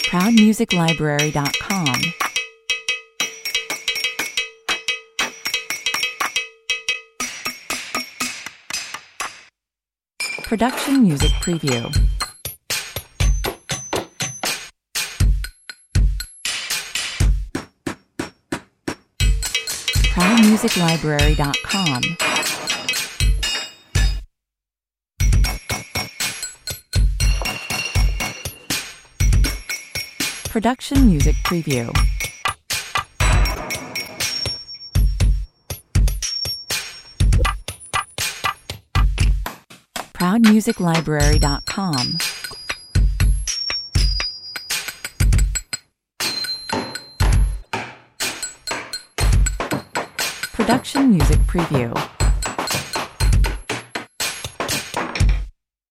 ProudMusicLibrary.com. Production Music Preview. ProudMusicLibrary.com. Production Music Preview. ProudMusicLibrary.com. Production Music Preview.